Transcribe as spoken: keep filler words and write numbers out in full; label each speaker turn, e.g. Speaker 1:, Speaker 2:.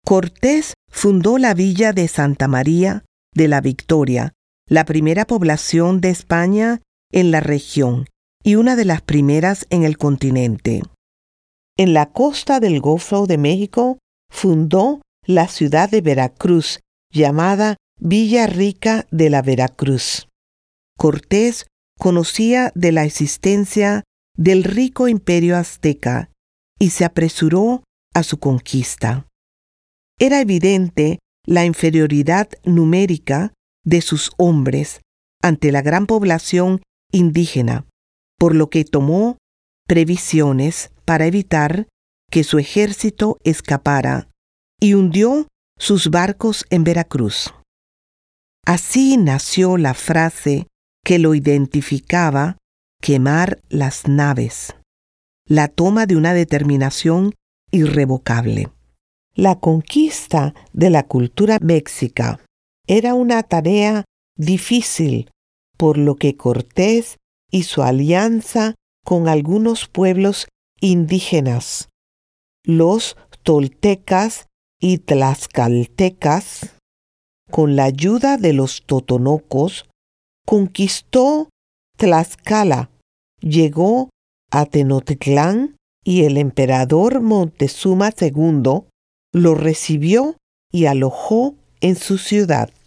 Speaker 1: Cortés fundó la villa de Santa María de la Victoria, la primera población de España en la región y una de las primeras en el continente. En la costa del Golfo de México fundó la ciudad de Veracruz, llamada Villa Rica de la Veracruz. Cortés conocía de la existencia del rico imperio azteca y se apresuró a su conquista. Era evidente la inferioridad numérica de sus hombres ante la gran población indígena, por lo que tomó previsiones para evitar que su ejército escapara y hundió sus barcos en Veracruz. Así nació la frase que lo identificaba: quemar las naves, la toma de una determinación irrevocable. La conquista de la cultura mexica era una tarea difícil, por lo que Cortés hizo alianza con algunos pueblos indígenas, los toltecas y tlaxcaltecas. Con la ayuda de los totonocos, conquistó Tlaxcala, llegó a Tenochtitlán y el emperador Moctezuma segundo lo recibió y alojó en su ciudad.